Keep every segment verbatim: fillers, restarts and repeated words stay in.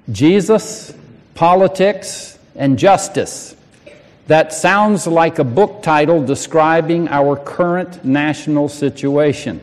Jesus, Politics, and Justice. That sounds like a book title describing our current national situation.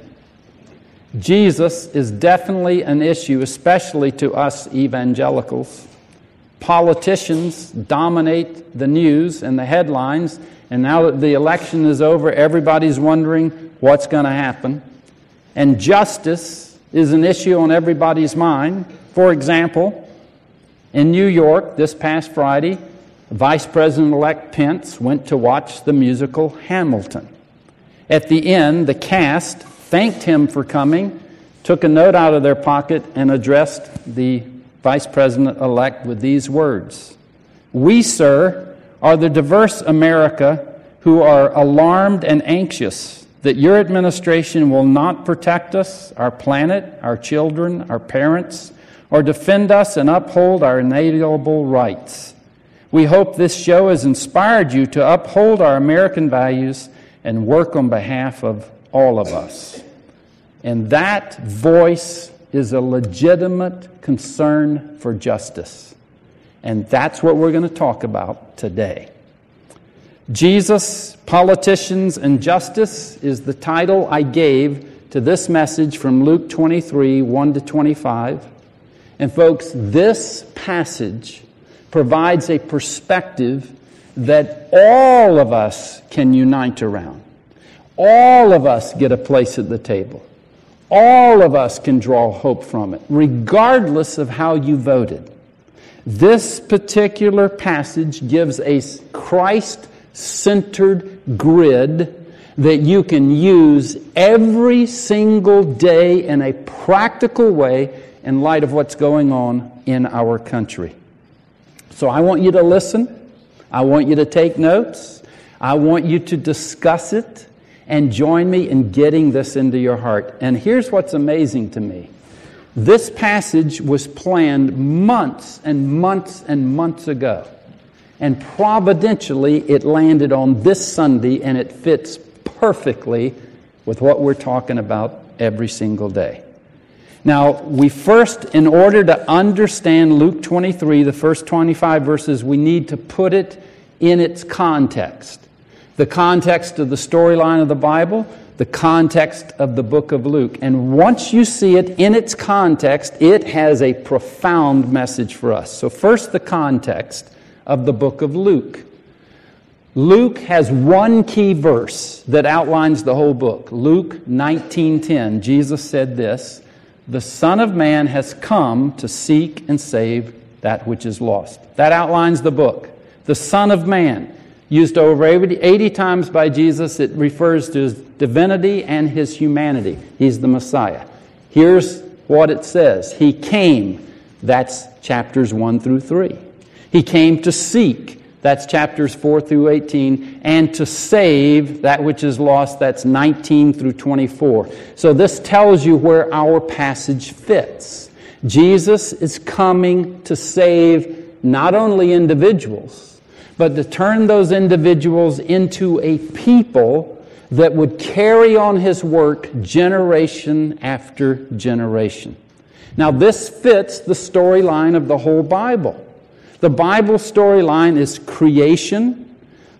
Jesus is definitely an issue, especially to us evangelicals. Politicians dominate the news and the headlines, and now that the election is over, everybody's wondering what's going to happen. And justice is an issue on everybody's mind. For example, in New York this past Friday, Vice President-elect Pence went to watch the musical Hamilton. At the end, the cast thanked him for coming, took a note out of their pocket, and addressed the Vice President-elect with these words: "We, sir, are the diverse America who are alarmed and anxious that your administration will not protect us, our planet, our children, our parents, or defend us and uphold our inalienable rights. We hope this show has inspired you to uphold our American values and work on behalf of all of us." And that voice is a legitimate concern for justice. And that's what we're going to talk about today. Jesus, Politicians, and Justice is the title I gave to this message from Luke twenty-three, one to twenty-five. And folks, this passage provides a perspective that all of us can unite around. All of us get a place at the table. All of us can draw hope from it, regardless of how you voted. This particular passage gives a Christ-centered grid that you can use every single day in a practical way in light of what's going on in our country. So I want you to listen. I want you to take notes. I want you to discuss it and join me in getting this into your heart. And here's what's amazing to me. This passage was planned months and months and months ago. And providentially, it landed on this Sunday, and it fits perfectly with what we're talking about every single day. Now, we first, in order to understand Luke twenty-three, the first twenty-five verses, we need to put it in its context. The context of the storyline of the Bible, the context of the book of Luke. And once you see it in its context, it has a profound message for us. So first, the context of the book of Luke. Luke has one key verse that outlines the whole book. Luke nineteen ten. Jesus said this: "The Son of Man has come to seek and save that which is lost." That outlines the book. The Son of Man, used over eighty times by Jesus. It refers to his divinity and his humanity. He's the Messiah. Here's what it says. He came. That's chapters one through three. He came to seek. That's chapters four through eighteen. And to save that which is lost. That's nineteen through twenty-four. So this tells you where our passage fits. Jesus is coming to save not only individuals, but to turn those individuals into a people that would carry on his work generation after generation. Now, this fits the storyline of the whole Bible. The Bible storyline is creation,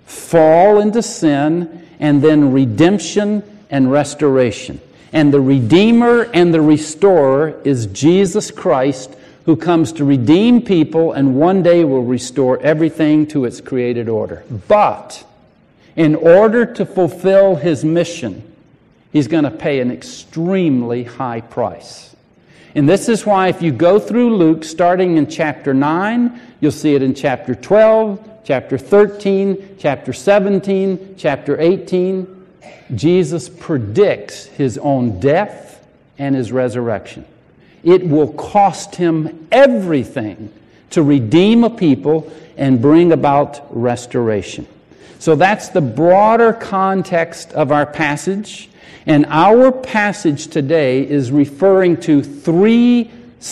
fall into sin, and then redemption and restoration. And the Redeemer and the Restorer is Jesus Christ, who comes to redeem people and one day will restore everything to its created order. But in order to fulfill his mission, he's going to pay an extremely high price. And this is why if you go through Luke, starting in chapter nine, you'll see it in chapter twelve, chapter thirteen, chapter seventeen, chapter eighteen. Jesus predicts his own death and his resurrection. It will cost him everything to redeem a people and bring about restoration. So that's the broader context of our passage. And our passage today is referring to three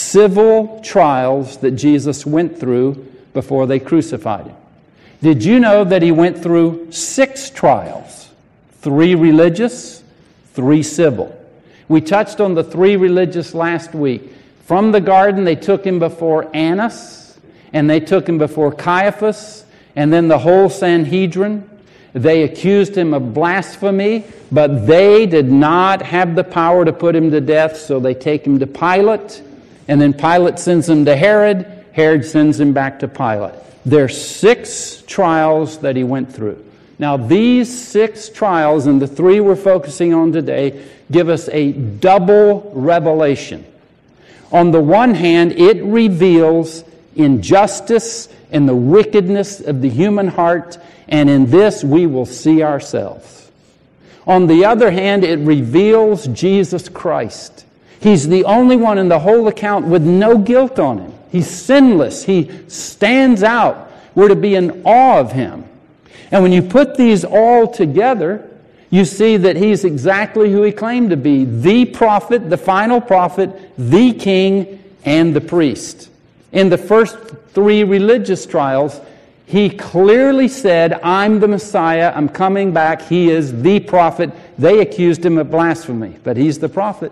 civil trials that Jesus went through before they crucified him. Did you know that he went through six trials? Three religious, three civil. We touched on the three religious last week. From the garden, they took him before Annas, and they took him before Caiaphas, and then the whole Sanhedrin. They accused him of blasphemy, but they did not have the power to put him to death, so they take him to Pilate, and then Pilate sends him to Herod. Herod sends him back to Pilate. There are six trials that he went through. Now, these six trials, and the three we're focusing on today, give us a double revelation. On the one hand, it reveals injustice and the wickedness of the human heart, and in this we will see ourselves. On the other hand, it reveals Jesus Christ. He's the only one in the whole account with no guilt on him. He's sinless. He stands out. We're to be in awe of him. And when you put these all together, you see that he's exactly who he claimed to be. The prophet, the final prophet, the king, and the priest. In the first three religious trials, he clearly said, I'm the Messiah, I'm coming back, he is the prophet. They accused him of blasphemy, but he's the prophet.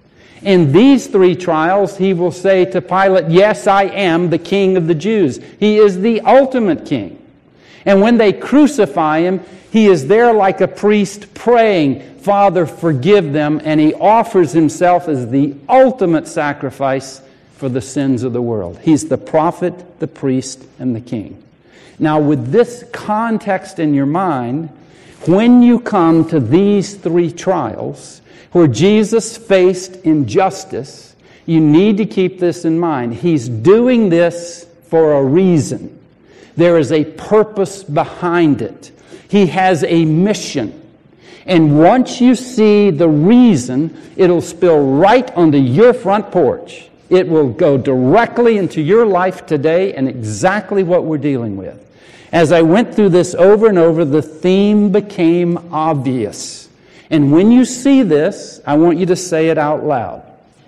In these three trials, he will say to Pilate, yes, I am the king of the Jews. He is the ultimate king. And when they crucify him, he is there like a priest praying, Father, forgive them, and he offers himself as the ultimate sacrifice for the sins of the world. He's the prophet, the priest, and the king. Now, with this context in your mind, when you come to these three trials, where Jesus faced injustice, you need to keep this in mind. He's doing this for a reason. There is a purpose behind it. He has a mission. And once you see the reason, it'll spill right onto your front porch. It will go directly into your life today and exactly what we're dealing with. As I went through this over and over, the theme became obvious. And when you see this, I want you to say it out loud.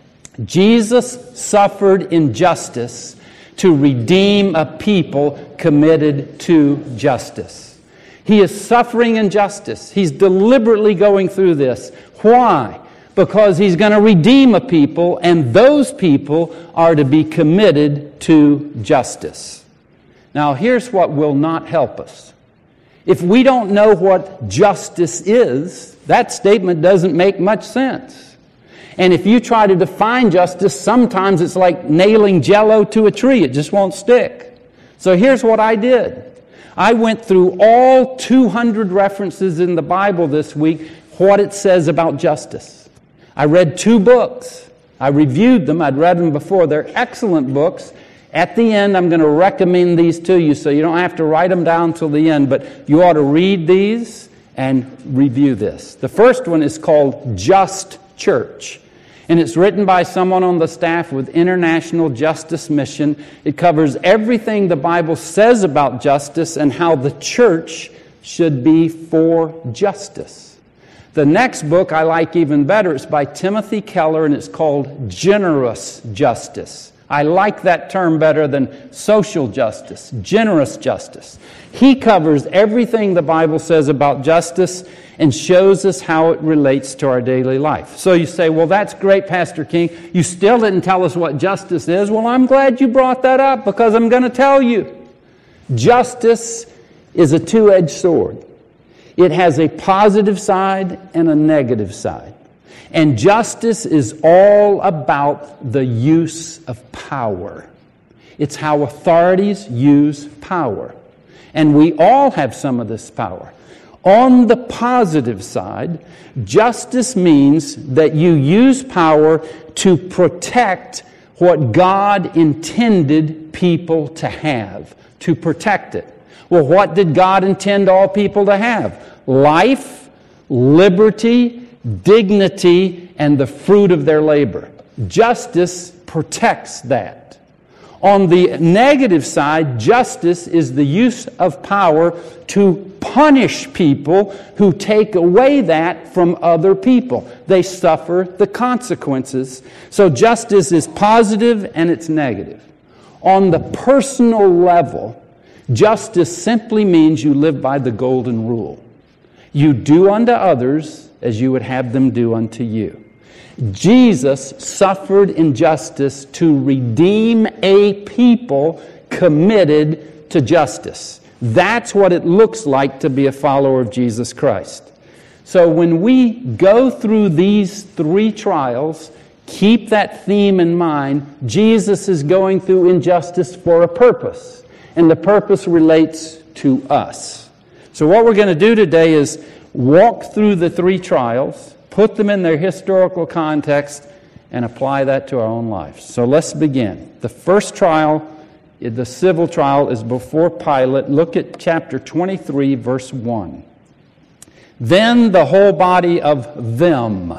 Jesus suffered injustice to redeem a people committed to justice. He is suffering injustice. He's deliberately going through this. Why? Because he's going to redeem a people, and those people are to be committed to justice. Now, here's what will not help us. If we don't know what justice is, that statement doesn't make much sense. And if you try to define justice, sometimes it's like nailing Jell-O to a tree. It just won't stick. So here's what I did. I went through all two hundred references in the Bible this week, what it says about justice. I read two books. I reviewed them. I'd read them before. They're excellent books. At the end, I'm going to recommend these to you, so you don't have to write them down till the end, but you ought to read these and review this. The first one is called Just Church, and it's written by someone on the staff with International Justice Mission. It covers everything the Bible says about justice and how the church should be for justice. The next book I like even better. It's by Timothy Keller, and it's called Generous Justice. I like that term better than social justice, generous justice. He covers everything the Bible says about justice and shows us how it relates to our daily life. So you say, well, that's great, Pastor King. You still didn't tell us what justice is. Well, I'm glad you brought that up because I'm going to tell you. Justice is a two-edged sword. It has a positive side and a negative side. And justice is all about the use of power. It's how authorities use power. And we all have some of this power. On the positive side, justice means that you use power to protect what God intended people to have, to protect it. Well, what did God intend all people to have? Life, liberty, dignity, and the fruit of their labor. Justice protects that. On the negative side, justice is the use of power to punish people who take away that from other people. They suffer the consequences. So justice is positive and it's negative. On the personal level, justice simply means you live by the golden rule. You do unto others as you would have them do unto you. Jesus suffered injustice to redeem a people committed to justice. That's what it looks like to be a follower of Jesus Christ. So when we go through these three trials, keep that theme in mind. Jesus is going through injustice for a purpose, and the purpose relates to us. So what we're going to do today is walk through the three trials, put them in their historical context, and apply that to our own lives. So let's begin. The first trial, the civil trial, is before Pilate. Look at chapter twenty-three, verse one. Then the whole body of them,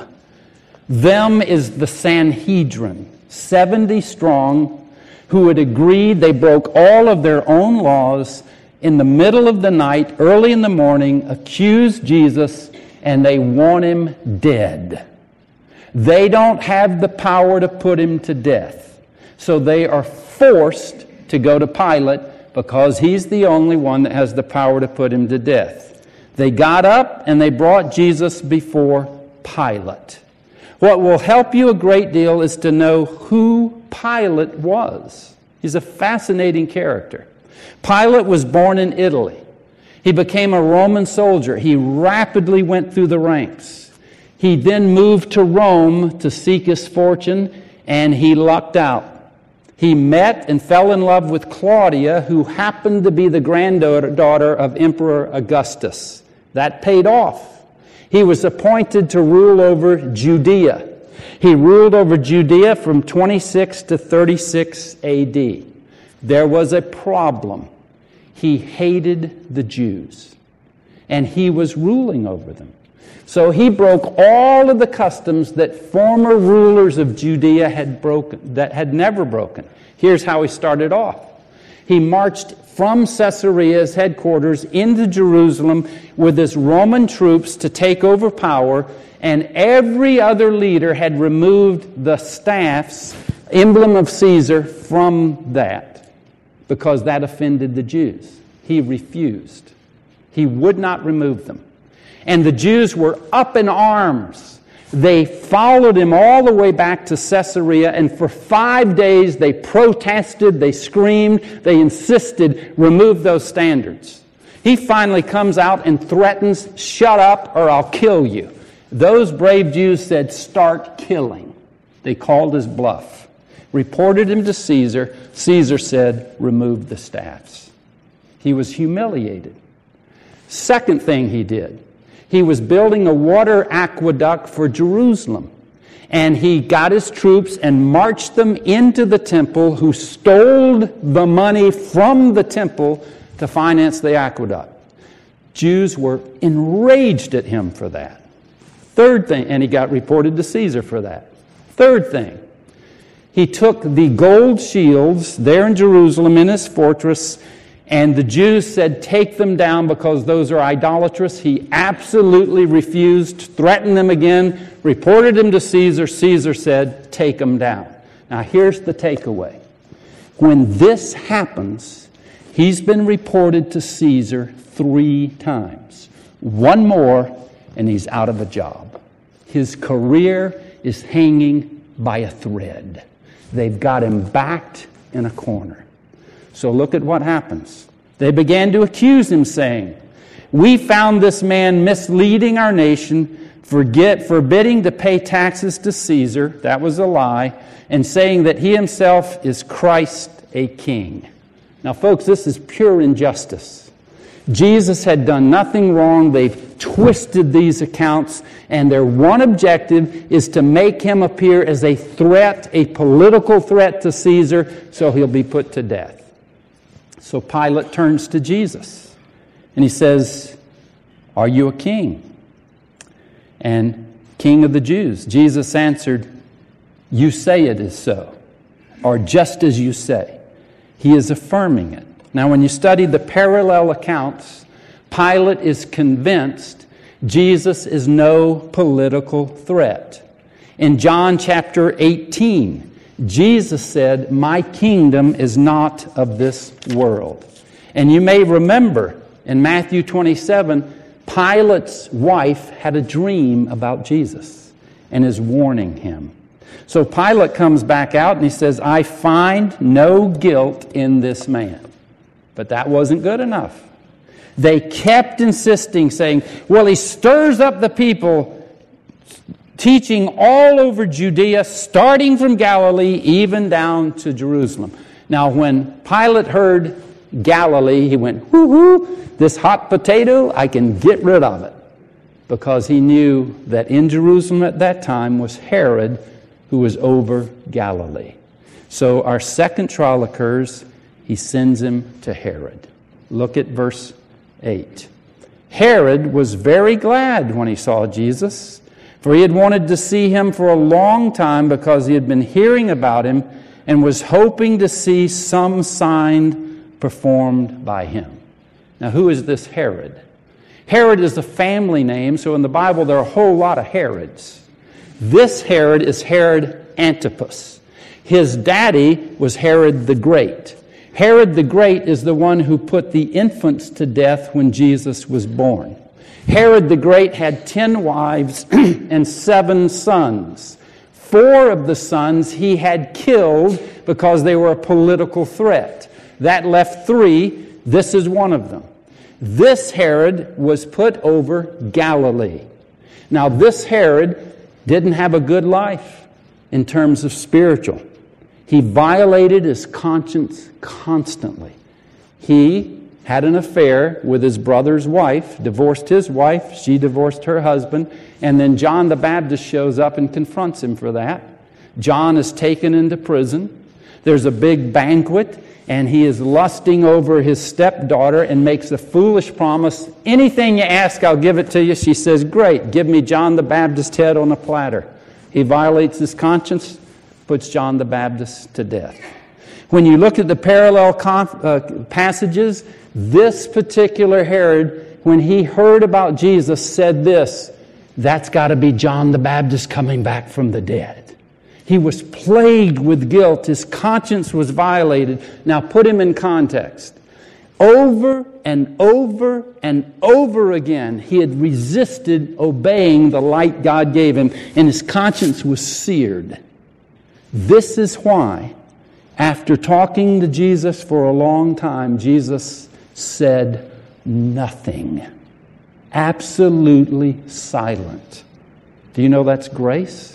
them is the Sanhedrin, seventy strong, who had agreed. They broke all of their own laws in the middle of the night, early in the morning, accused Jesus, and they want him dead. They don't have the power to put him to death. So they are forced to go to Pilate because he's the only one that has the power to put him to death. They got up and they brought Jesus before Pilate. What will help you a great deal is to know who Pilate was. He's a fascinating character. Pilate was born in Italy. He became a Roman soldier. He rapidly went through the ranks. He then moved to Rome to seek his fortune, and he lucked out. He met and fell in love with Claudia, who happened to be the granddaughter of Emperor Augustus. That paid off. He was appointed to rule over Judea. He ruled over Judea from twenty-six to thirty-six A D. There was a problem. He hated the Jews, and he was ruling over them. So he broke all of the customs that former rulers of Judea had broken, that had never broken. Here's how he started off. He marched from Caesarea's headquarters into Jerusalem with his Roman troops to take over power, and every other leader had removed the staffs, emblem of Caesar, from that because that offended the Jews. He refused. He would not remove them. And the Jews were up in arms. They followed him all the way back to Caesarea, and for five days they protested, they screamed, they insisted, remove those standards. He finally comes out and threatens, shut up or I'll kill you. Those brave Jews said, start killing. They called his bluff. Reported him to Caesar. Caesar said, remove the staffs. He was humiliated. Second thing he did, he was building a water aqueduct for Jerusalem. And he got his troops and marched them into the temple, who stole the money from the temple to finance the aqueduct. Jews were enraged at him for that. Third thing, and he got reported to Caesar for that. Third thing, he took the gold shields there in Jerusalem in his fortress, and the Jews said, take them down because those are idolatrous. He absolutely refused, threatened them again, reported them to Caesar. Caesar said, take them down. Now here's the takeaway. When this happens, he's been reported to Caesar three times. One more, and he's out of a job. His career is hanging by a thread. They've got him backed in a corner. So look at what happens. They began to accuse him, saying, we found this man misleading our nation, forget, forbidding to pay taxes to Caesar, that was a lie, and saying that he himself is Christ, a king. Now, folks, this is pure injustice. Jesus had done nothing wrong. They've twisted these accounts, and their one objective is to make him appear as a threat, a political threat to Caesar, so he'll be put to death. So Pilate turns to Jesus, and he says, are you a king? And king of the Jews. Jesus answered, you say it is so, or just as you say. He is affirming it. Now, when you study the parallel accounts, Pilate is convinced Jesus is no political threat. In John chapter eighteen, Jesus said, my kingdom is not of this world. And you may remember in Matthew twenty-seven, Pilate's wife had a dream about Jesus. and is warning him. So Pilate comes back out and he says, I find no guilt in this man. But that wasn't good enough. They kept insisting, saying, well, he stirs up the people, teaching all over Judea, starting from Galilee, even down to Jerusalem. Now, when Pilate heard Galilee, he went, whoo-hoo, this hot potato, I can get rid of it. Because he knew that in Jerusalem at that time was Herod, who was over Galilee. So our second trial occurs. He sends him to Herod. Look at verse eight. Herod was very glad when he saw Jesus, for he had wanted to see him for a long time because he had been hearing about him and was hoping to see some sign performed by him. Now, who is this Herod? Herod is a family name, so in the Bible there are a whole lot of Herods. This Herod is Herod Antipas. His daddy was Herod the Great. Herod the Great is the one who put the infants to death when Jesus was born. Herod the Great had ten wives and seven sons. Four of the sons he had killed because they were a political threat. That left three. This is one of them. This Herod was put over Galilee. Now, this Herod didn't have a good life in terms of spiritual. He violated his conscience constantly. He had an affair with his brother's wife, divorced his wife, she divorced her husband, and then John the Baptist shows up and confronts him for that. John is taken into prison. There's a big banquet, and he is lusting over his stepdaughter and makes a foolish promise. Anything you ask, I'll give it to you. She says, great, give me John the Baptist's head on a platter. He violates his conscience, puts John the Baptist to death. When you look at the parallel conf- uh, passages, this particular Herod, when he heard about Jesus, said this, that's got to be John the Baptist coming back from the dead. He was plagued with guilt. His conscience was violated. Now put him in context. Over and over and over again, he had resisted obeying the light God gave him, and his conscience was seared. This is why, after talking to Jesus for a long time, Jesus said nothing. Absolutely silent. Do you know that's grace?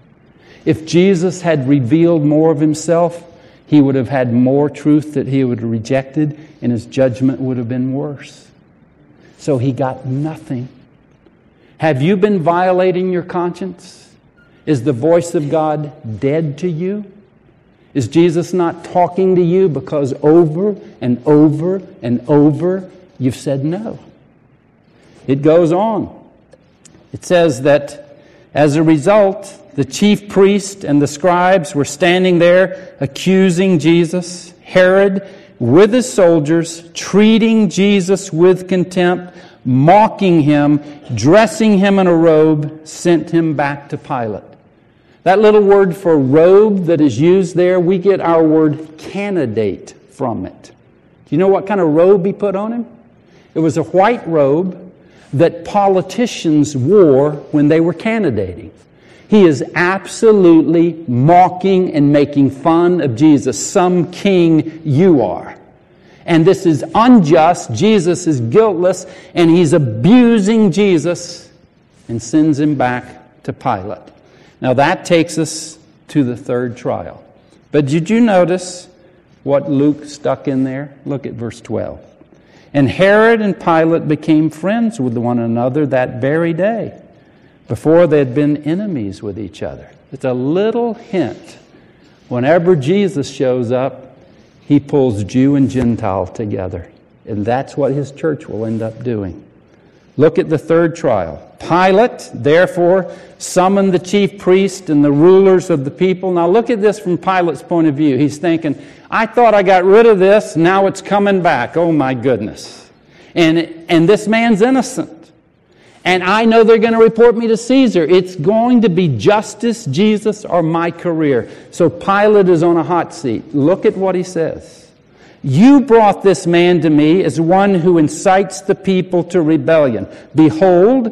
If Jesus had revealed more of himself, he would have had more truth that he would have rejected, and his judgment would have been worse. So he got nothing. Have you been violating your conscience? Is the voice of God dead to you? Is Jesus not talking to you because over and over and over you've said no? It goes on. It says that as a result, the chief priest and the scribes were standing there accusing Jesus. Herod, with his soldiers, treating Jesus with contempt, mocking him, dressing him in a robe, sent him back to Pilate. That little word for robe that is used there, we get our word candidate from it. Do you know what kind of robe he put on him? It was a white robe that politicians wore when they were candidating. He is absolutely mocking and making fun of Jesus. Some king you are. And this is unjust. Jesus is guiltless, and he's abusing Jesus and sends him back to Pilate. Now that takes us to the third trial. But did you notice what Luke stuck in there? Look at verse twelve. And Herod and Pilate became friends with one another that very day. Before they had been enemies with each other. It's a little hint. Whenever Jesus shows up, he pulls Jew and Gentile together. And that's what his church will end up doing. Look at the third trial. Pilate, therefore, summoned the chief priest and the rulers of the people. Now look at this from Pilate's point of view. He's thinking, I thought I got rid of this, now it's coming back. Oh my goodness. And, and this man's innocent. And I know they're going to report me to Caesar. It's going to be justice, Jesus, or my career. So Pilate is on a hot seat. Look at what he says. You brought this man to me as one who incites the people to rebellion. Behold,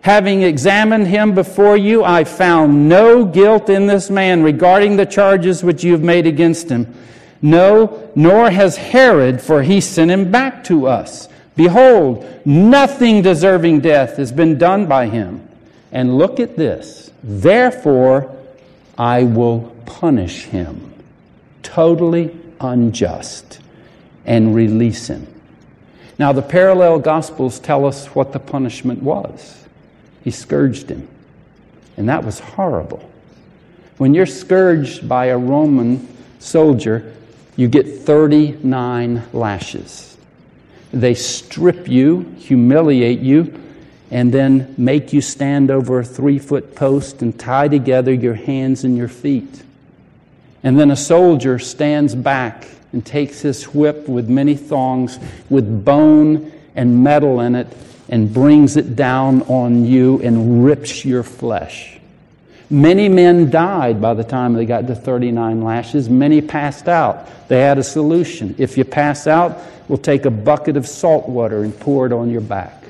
Having examined him before you, I found no guilt in this man regarding the charges which you have made against him. No, nor has Herod, for he sent him back to us. Behold, nothing deserving death has been done by him. And look at this. Therefore, I will punish him, totally unjust, and release him. Now, the parallel Gospels tell us what the punishment was. He scourged him. And that was horrible. When you're scourged by a Roman soldier, you get thirty-nine lashes. They strip you, humiliate you, and then make you stand over a three-foot post and tie together your hands and your feet. And then a soldier stands back and takes his whip with many thongs, with bone and metal in it, and brings it down on you and rips your flesh. Many men died by the time they got to thirty-nine lashes. Many passed out. They had a solution. If you pass out, we'll take a bucket of salt water and pour it on your back.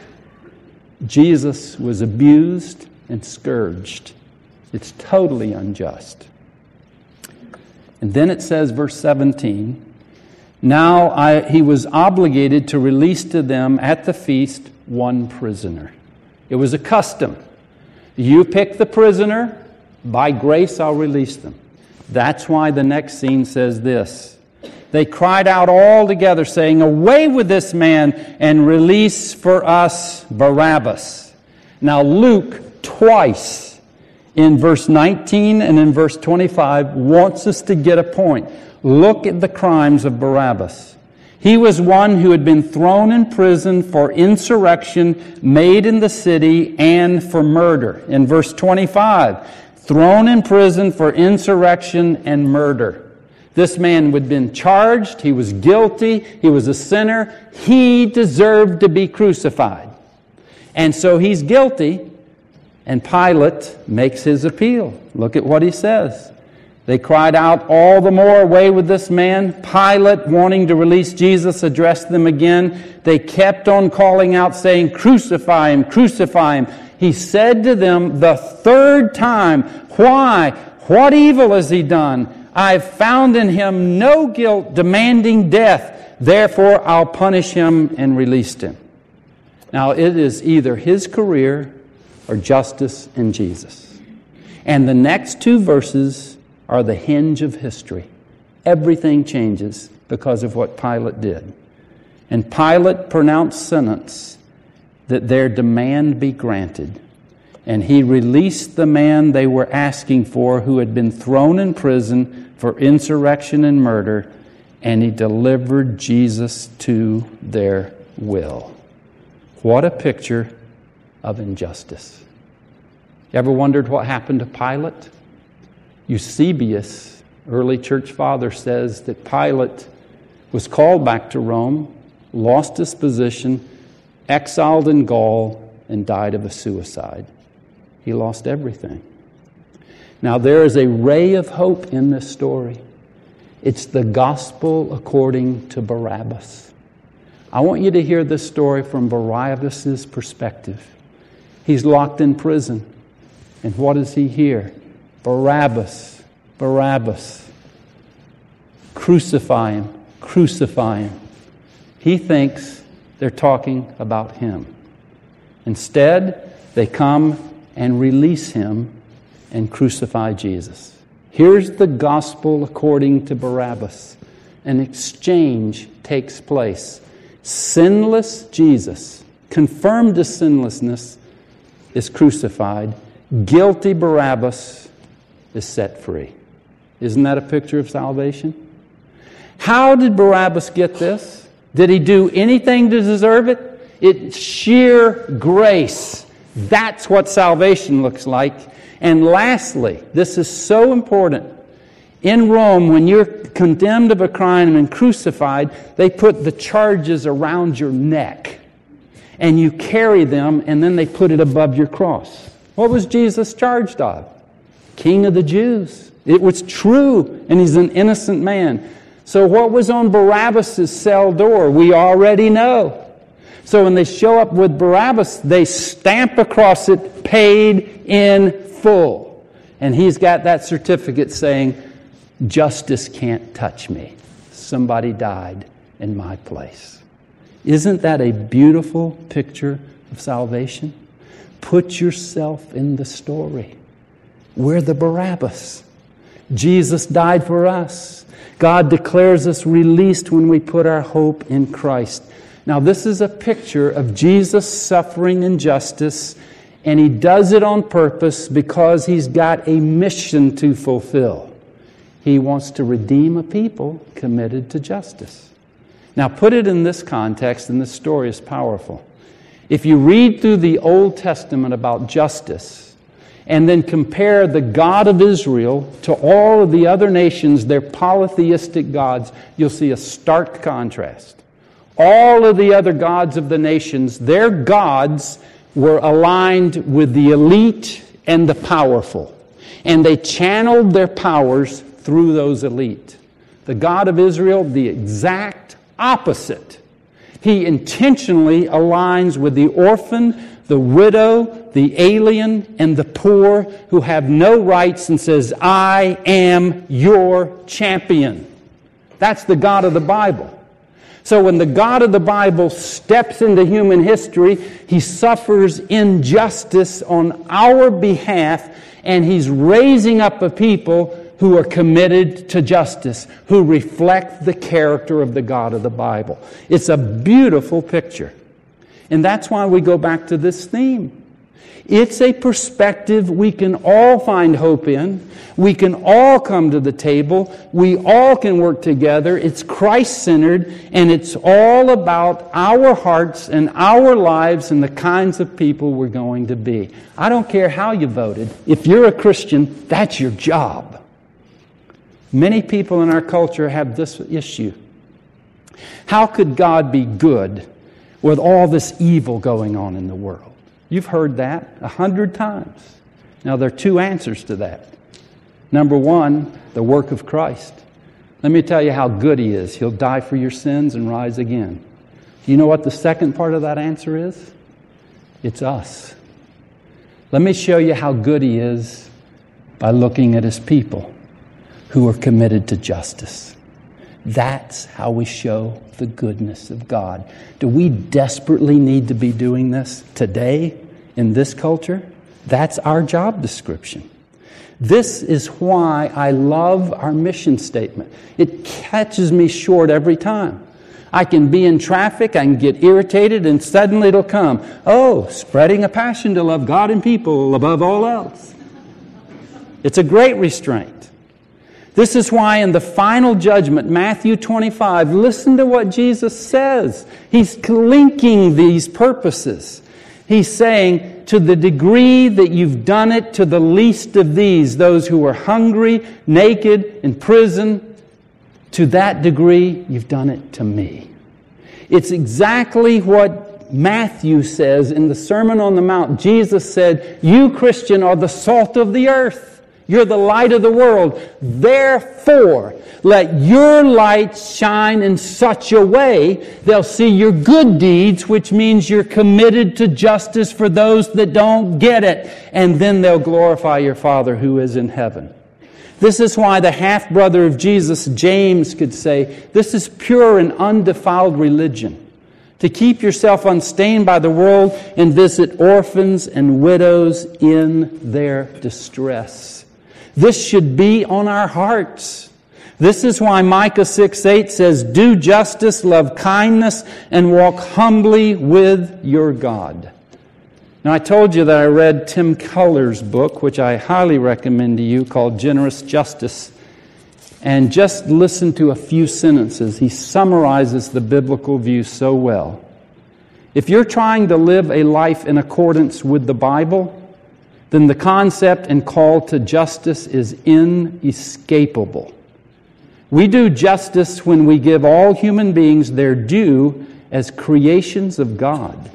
Jesus was abused and scourged. It's totally unjust. And then it says, verse seventeen, Now I, he was obligated to release to them at the feast one prisoner. It was a custom. You pick the prisoner, by grace I'll release them. That's why the next scene says this. They cried out all together, saying, Away with this man, and release for us Barabbas. Now Luke, twice in verse nineteen and in verse twenty-five, wants us to get a point. Look at the crimes of Barabbas. He was one who had been thrown in prison for insurrection made in the city and for murder. In verse twenty-five, thrown in prison for insurrection and murder. This man had been charged. He was guilty. He was a sinner. He deserved to be crucified. And so he's guilty, and Pilate makes his appeal. Look at what he says. They cried out all the more, Away with this man. Pilate, wanting to release Jesus, addressed them again. They kept on calling out, saying, Crucify him, crucify him. He said to them the third time, Why? What evil has he done? I have found in him no guilt demanding death. Therefore, I'll punish him, and released him. Now, it is either his career or justice in Jesus. And the next two verses are the hinge of history. Everything changes because of what Pilate did. And Pilate pronounced sentence that their demand be granted. And he released the man they were asking for, who had been thrown in prison for insurrection and murder, and he delivered Jesus to their will. What a picture of injustice. You ever wondered what happened to Pilate? Eusebius, early church father, says that Pilate was called back to Rome, lost his position, exiled in Gaul, and died of a suicide. He lost everything. Now, there is a ray of hope in this story. It's the gospel according to Barabbas. I want you to hear this story from Barabbas' perspective. He's locked in prison. And what does he hear? Barabbas, Barabbas. Crucify him, crucify him. He thinks they're talking about him. Instead, they come and release him and crucify Jesus. Here's the gospel according to Barabbas. An exchange takes place. Sinless Jesus, confirmed as sinlessness, is crucified. Guilty Barabbas is set free. Isn't that a picture of salvation? How did Barabbas get this? Did he do anything to deserve it? It's sheer grace. That's what salvation looks like. And lastly, this is so important. In Rome, when you're condemned of a crime and crucified, they put the charges around your neck. And you carry them, and then they put it above your cross. What was Jesus charged of? King of the Jews. It was true, and he's an innocent man. So what was on Barabbas' cell door? We already know. So when they show up with Barabbas, they stamp across it, paid in full. And he's got that certificate saying, justice can't touch me. Somebody died in my place. Isn't that a beautiful picture of salvation? Put yourself in the story. We're the Barabbas. Jesus died for us. God declares us released when we put our hope in Christ. Now, this is a picture of Jesus suffering injustice, and He does it on purpose because He's got a mission to fulfill. He wants to redeem a people committed to justice. Now, put it in this context, and this story is powerful. If you read through the Old Testament about justice, and then compare the God of Israel to all of the other nations, their polytheistic gods, you'll see a stark contrast. All of the other gods of the nations, their gods were aligned with the elite and the powerful. And they channeled their powers through those elite. The God of Israel, the exact opposite. He intentionally aligns with the orphan, the widow, the alien, and the poor who have no rights, and says, I am your champion. That's the God of the Bible. So when the God of the Bible steps into human history, He suffers injustice on our behalf, and He's raising up a people who are committed to justice, who reflect the character of the God of the Bible. It's a beautiful picture. And that's why we go back to this theme. It's a perspective we can all find hope in. We can all come to the table. We all can work together. It's Christ-centered, and it's all about our hearts and our lives and the kinds of people we're going to be. I don't care how you voted. If you're a Christian, that's your job. Many people in our culture have this issue. How could God be good with all this evil going on in the world? You've heard that a hundred times. Now, there are two answers to that. Number one, the work of Christ. Let me tell you how good He is. He'll die for your sins and rise again. Do you know what the second part of that answer is? It's us. Let me show you how good He is by looking at His people who are committed to justice. That's how we show the goodness of God. Do we desperately need to be doing this today in this culture? That's our job description. This is why I love our mission statement. It catches me short every time. I can be in traffic, I can get irritated, and suddenly it'll come. Oh, spreading a passion to love God and people above all else. It's a great restraint. This is why in the final judgment, Matthew twenty-five, listen to what Jesus says. He's linking these purposes. He's saying, to the degree that you've done it to the least of these, those who are hungry, naked, in prison, to that degree you've done it to me. It's exactly what Matthew says in the Sermon on the Mount. Jesus said, you, Christian, are the salt of the earth. You're the light of the world. Therefore, let your light shine in such a way they'll see your good deeds, which means you're committed to justice for those that don't get it. And then they'll glorify your Father who is in heaven. This is why the half-brother of Jesus, James, could say, this is pure and undefiled religion. To keep yourself unstained by the world and visit orphans and widows in their distress. This should be on our hearts. This is why Micah six eight says, do justice, love kindness, and walk humbly with your God. Now, I told you that I read Tim Keller's book, which I highly recommend to you, called Generous Justice. And just listen to a few sentences. He summarizes the biblical view so well. If you're trying to live a life in accordance with the Bible, then the concept and call to justice is inescapable. We do justice when we give all human beings their due as creations of God.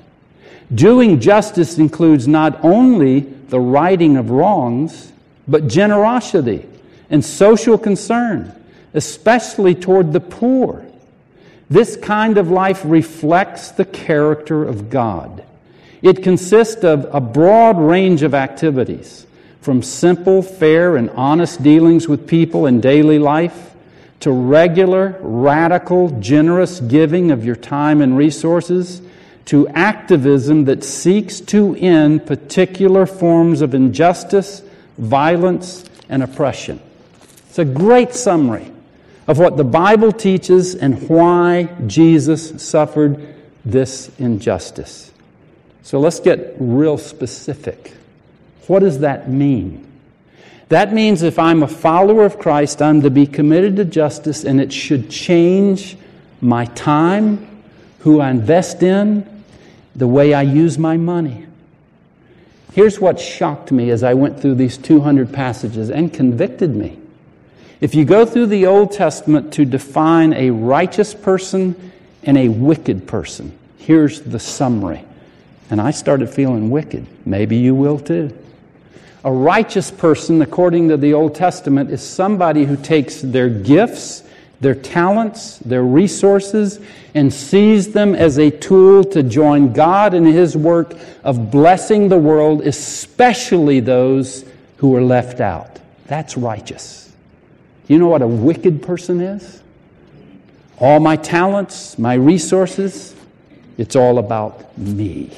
Doing justice includes not only the righting of wrongs, but generosity and social concern, especially toward the poor. This kind of life reflects the character of God. It consists of a broad range of activities, from simple, fair, and honest dealings with people in daily life to regular, radical, generous giving of your time and resources, to activism that seeks to end particular forms of injustice, violence, and oppression. It's a great summary of what the Bible teaches and why Jesus suffered this injustice. So let's get real specific. What does that mean? That means if I'm a follower of Christ, I'm to be committed to justice, and it should change my time, who I invest in, the way I use my money. Here's what shocked me as I went through these two hundred passages and convicted me. If you go through the Old Testament to define a righteous person and a wicked person, here's the summary. And I started feeling wicked. Maybe you will too. A righteous person, according to the Old Testament, is somebody who takes their gifts, their talents, their resources, and sees them as a tool to join God in His work of blessing the world, especially those who are left out. That's righteous. You know what a wicked person is? All my talents, my resources, it's all about me.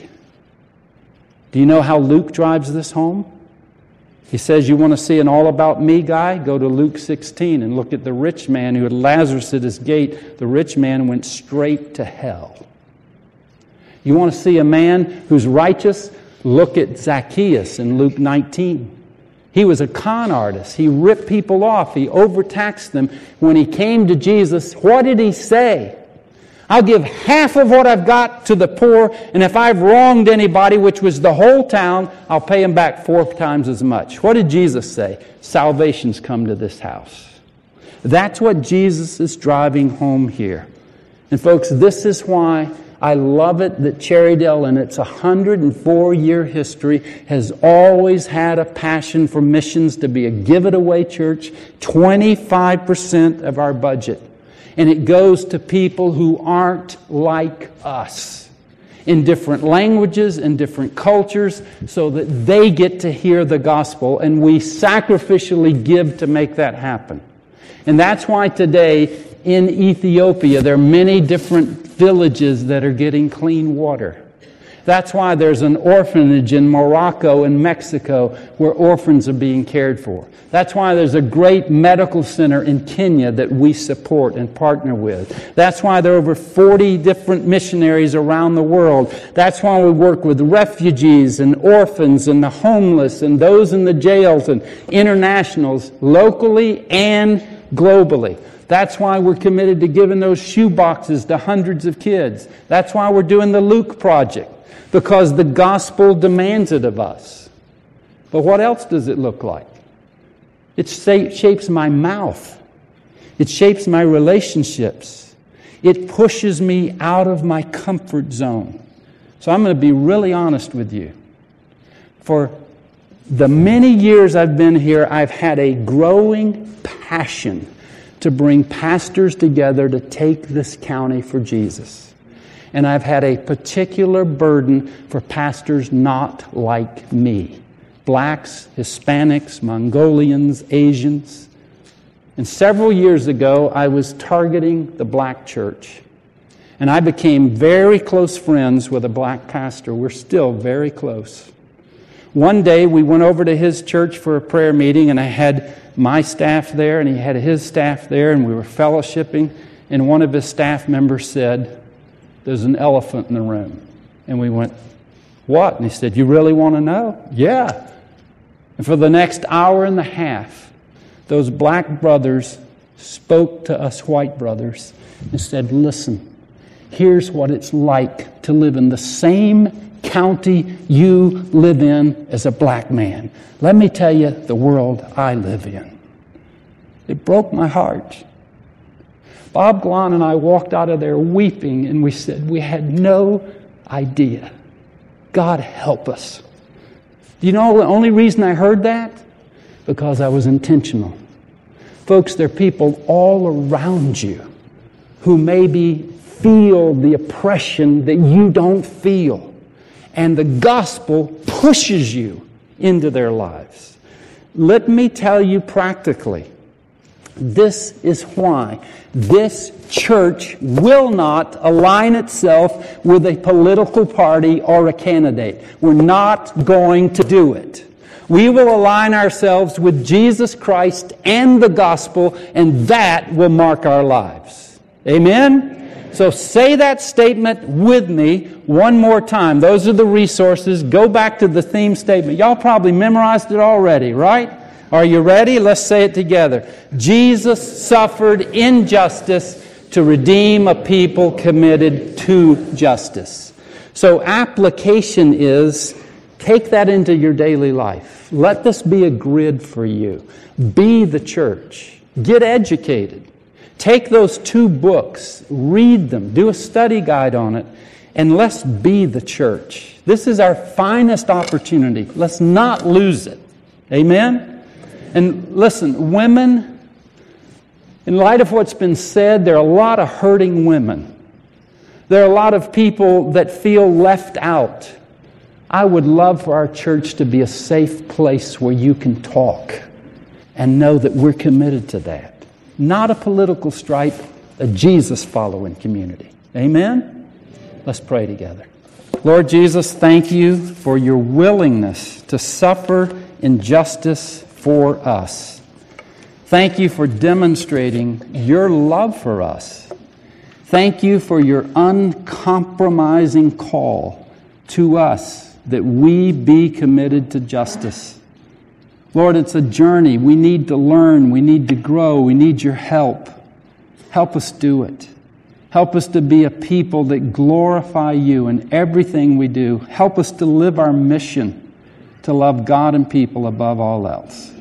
Do you know how Luke drives this home? He says, you want to see an all-about-me guy? Go to Luke sixteen and look at the rich man who had Lazarus at his gate. The rich man went straight to hell. You want to see a man who's righteous? Look at Zacchaeus in Luke nineteen. He was a con artist. He ripped people off. He overtaxed them. When he came to Jesus, what did he say? I'll give half of what I've got to the poor, and if I've wronged anybody, which was the whole town, I'll pay him back four times as much. What did Jesus say? Salvation's come to this house. That's what Jesus is driving home here. And folks, this is why I love it that Cherrydale, in its one hundred four year history, has always had a passion for missions, to be a give-it-away church, twenty-five percent of our budget. And it goes to people who aren't like us, in different languages and different cultures, so that they get to hear the gospel, and we sacrificially give to make that happen. And that's why today in Ethiopia there are many different villages that are getting clean water. That's why there's an orphanage in Morocco and Mexico where orphans are being cared for. That's why there's a great medical center in Kenya that we support and partner with. That's why there are over forty different missionaries around the world. That's why we work with refugees and orphans and the homeless and those in the jails and internationals, locally and globally. That's why we're committed to giving those shoe boxes to hundreds of kids. That's why we're doing the Luke Project, because the gospel demands it of us. But what else does it look like? It shapes my mouth. It shapes my relationships. It pushes me out of my comfort zone. So I'm going to be really honest with you. For the many years I've been here, I've had a growing passion to bring pastors together to take this county for Jesus. And I've had a particular burden for pastors not like me. Blacks, Hispanics, Mongolians, Asians. And several years ago, I was targeting the black church. And I became very close friends with a black pastor. We're still very close. One day, we went over to his church for a prayer meeting, and I had my staff there, and he had his staff there, and we were fellowshipping. And one of his staff members said, "There's an elephant in the room." And we went, "What?" And he said, "You really want to know?" "Yeah." And for the next hour and a half, those black brothers spoke to us white brothers and said, "Listen, here's what it's like to live in the same county you live in as a black man. Let me tell you the world I live in." It broke my heart. Bob Glahn and I walked out of there weeping, and we said, we had no idea. God help us. Do you know the only reason I heard that? Because I was intentional. Folks, there are people all around you who may be feel the oppression that you don't feel. And the gospel pushes you into their lives. Let me tell you practically, this is why this church will not align itself with a political party or a candidate. We're not going to do it. We will align ourselves with Jesus Christ and the gospel, and that will mark our lives. Amen? So say that statement with me one more time. Those are the resources. Go back to the theme statement. Y'all probably memorized it already, right? Are you ready? Let's say it together. Jesus suffered injustice to redeem a people committed to justice. So application is, take that into your daily life. Let this be a grid for you. Be the church. Get educated. Take those two books, read them, do a study guide on it, and let's be the church. This is our finest opportunity. Let's not lose it. Amen? And listen, women, in light of what's been said, there are a lot of hurting women. There are a lot of people that feel left out. I would love for our church to be a safe place where you can talk and know that we're committed to that. Not a political stripe, a Jesus-following community. Amen? Let's pray together. Lord Jesus, thank you for your willingness to suffer injustice for us. Thank you for demonstrating your love for us. Thank you for your uncompromising call to us that we be committed to justice. Lord, it's a journey. We need to learn. We need to grow. We need your help. Help us do it. Help us to be a people that glorify you in everything we do. Help us to live our mission to love God and people above all else.